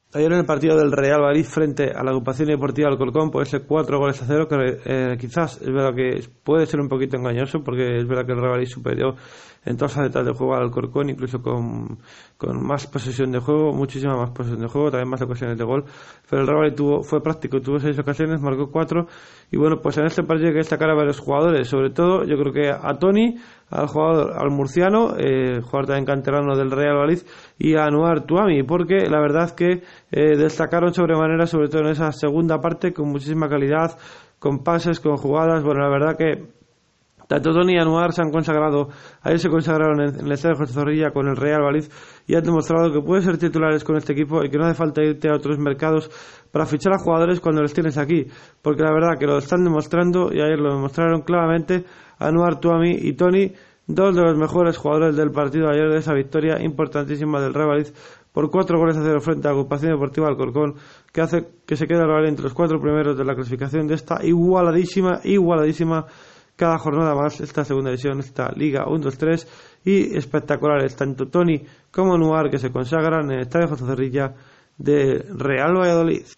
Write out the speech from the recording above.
Ayer en el partido del Real Valladolid frente a la Agrupación Deportiva Alcorcón, pues ese 4-0, que quizás es verdad que puede ser un poquito engañoso, porque es verdad que el Real Valladolid superó en todas las facetas de juego al Alcorcón, incluso con más posesión de juego, muchísima más posesión de juego, también más ocasiones de gol, pero el Real Valladolid fue práctico, tuvo 6 ocasiones, marcó 4, y bueno, pues en este partido hay que destacar a varios jugadores, sobre todo yo creo que a Toni, al murciano, jugador también canterano del Real Valladolid, y a Anouar Touamy, porque la verdad que destacaron sobremanera, sobre todo en esa segunda parte, con muchísima calidad, con pases, con jugadas. Bueno, la verdad que tanto Toni y Anouar se consagraron en el Estadio José Zorrilla con el Real Valladolid y han demostrado que pueden ser titulares con este equipo y que no hace falta irte a otros mercados para fichar a jugadores cuando los tienes aquí, porque la verdad que lo están demostrando, y ayer lo demostraron claramente Anouar Touamy y Toni, dos de los mejores jugadores del partido ayer, de esa victoria importantísima del Real Valladolid por 4-0 frente a la Agrupación Deportiva Alcorcón, que hace que se quede el Real entre los 4 primeros de la clasificación de esta igualadísima cada jornada más, esta segunda edición, esta Liga 1-2-3, y espectaculares tanto Toni como Anouar, que se consagran en el Estadio José Zorrilla de Real Valladolid.